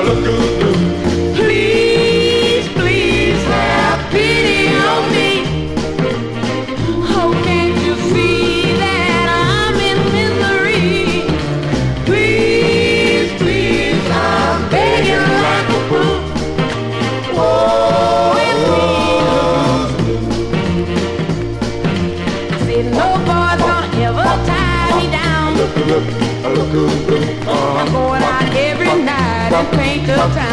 Please, please have pity on me. Oh, can't you see that I'm in misery? Please, please, I'm begging like a fool. Oh, it seems. See, no boy's gonna ever tie me down. I'm going out every night and paint the town.